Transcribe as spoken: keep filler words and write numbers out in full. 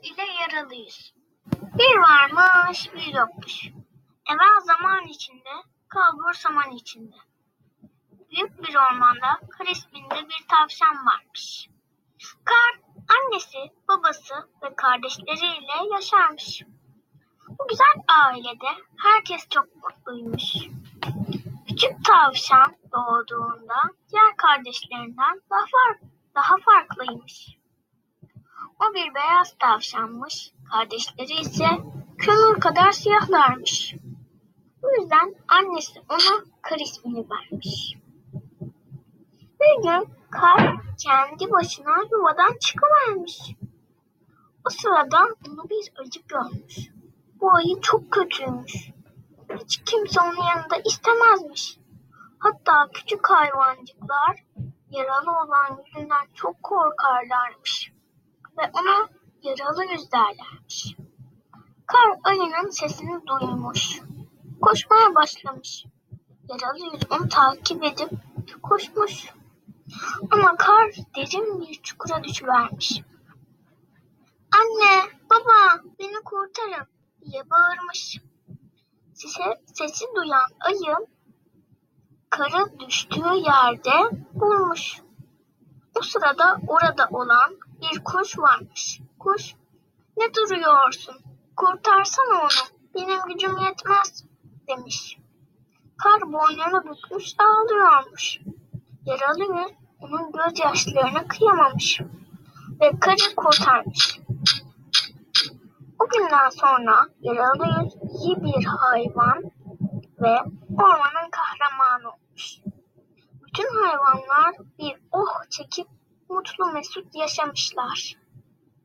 ile yaralı yüz. Bir varmış, bir yokmuş. Evvel zaman içinde, kalbur saman içinde. Büyük bir ormanda Kar isminde bir tavşan varmış. Kar, annesi, babası ve kardeşleriyle yaşarmış. Bu güzel ailede herkes çok mutluymuş. Küçük tavşan doğduğunda diğer kardeşlerinden daha, fark, daha farklıymış. O bir beyaz tavşanmış, kardeşleri ise kömür kadar siyahlarmış. Bu yüzden annesi ona Kar ismini vermiş. Bir gün Kar kendi başına yuvadan çıkıvermiş. O sırada onu bir ayı görmüş. Bu ayı çok kötüymüş. Hiç kimse onun yanında istemezmiş. Hatta küçük hayvancıklar yaralı olan yüzünden çok korkarlarmış ve ona yaralı yüz derlermiş. Kar ayının sesini duymuş. Koşmaya başlamış. Yaralı yüz onu takip edip koşmuş. Ama Kar derin bir çukura düşüvermiş. "Anne, baba, beni kurtarın!" diye bağırmış. Sese, sesi duyan ayı Kar'ı düştüğü yerde bulmuş. O sırada orada olan bir kuş varmış. Kuş, "Ne duruyorsun? Kurtarsana onu. Benim gücüm yetmez," demiş. Kar boynunu bükmüş ağlıyormuş. Yaralı yüz onun gözyaşlarına kıyamamış ve Kar'ı kurtarmış. O günden sonra yaralı yüz iyi bir hayvan ve ormanın kahramanı olmuş. Bütün hayvanlar bir oh çekip mutlu mesut yaşamışlar.